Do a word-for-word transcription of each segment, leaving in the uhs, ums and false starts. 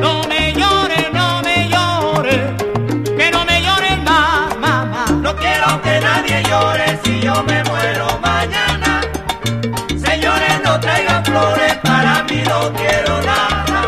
No me llores, no me llores, que no me llores más, mamá. No quiero que nadie llore si yo me muero mañana. Señores, no traigan flores, para mí no quiero nada.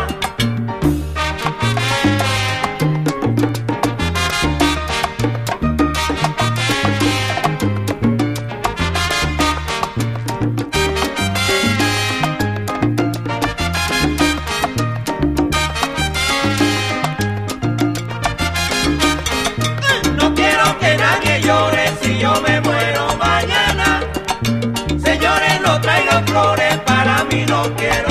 No quiero que nadie llore si yo me muero mañana. Señores, no traigan flores, para mí no quiero